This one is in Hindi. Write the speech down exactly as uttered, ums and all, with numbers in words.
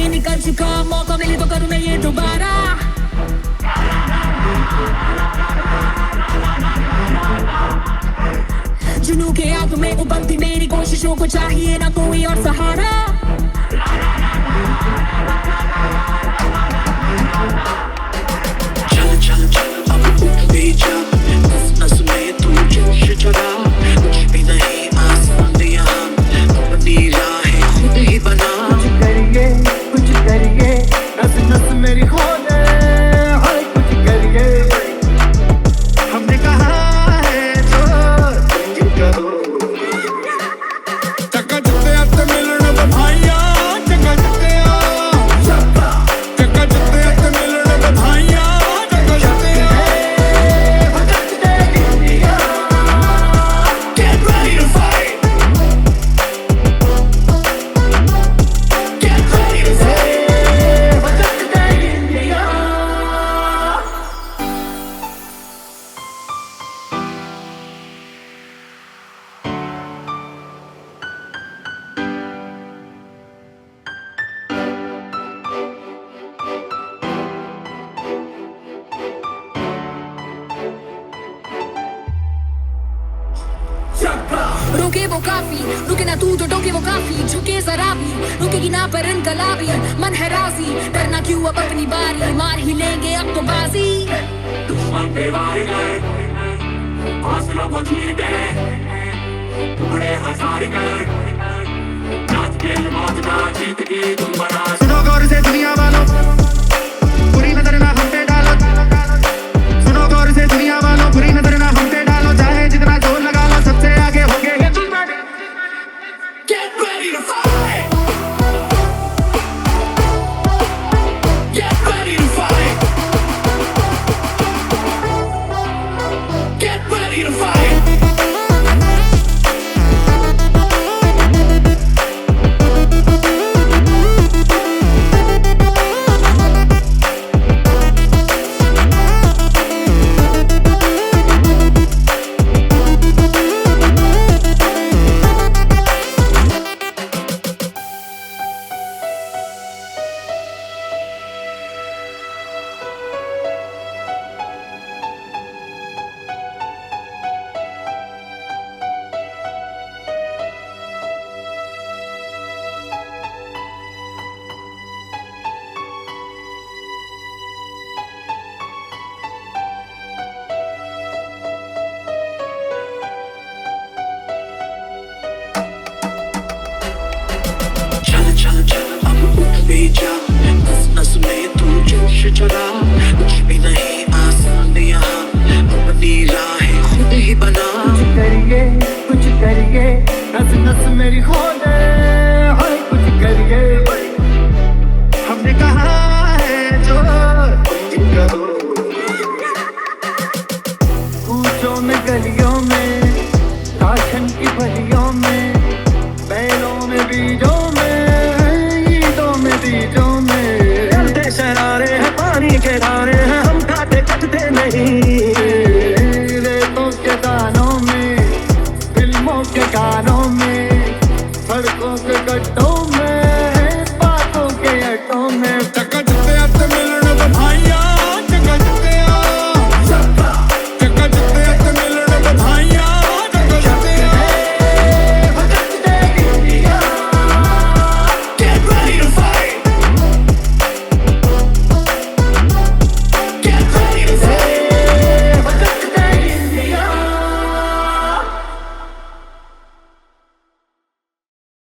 ये निकल चुका, मौका मिले तो करूँ मैं ये दोबारा। जुनू के आग में उबलती मेरी कोशिशों को चाहिए ना कोई और सहारा। चल चल चल अब उठ भी जा, नस नस में तू जोश जगा। कुछ भी नहीं आसान यहाँ, अपनी राहें खुद ही बना। कुछ करिए कुछ करिए, नस नस मेरी खोले, हाय कुछ करिए। हमने कहा है जो तुम करो। चक्का चुक्के आते मिलन बधाइयाँ, चक्का चुक्के आ, चक्का चुक्के आते मिलन बधाइयाँ, चक्का चुक्के आ। Get ready to fight, get ready to fight. रुके वो काफी, रुके ना तू तो टोके वो काफी। झुके जरा भी, रुकेगी ना पर इनकलाबी। मन है राजी, डरना क्यों अब अपनी बारी। मार ही लेंगे अब तो बाजी। दुश्मन पे वार गए, हौसलों को जीते, बड़े हजार गए। नाच के मौत का जीत की तुम बना। सुनो गौर से दुनिया वालों,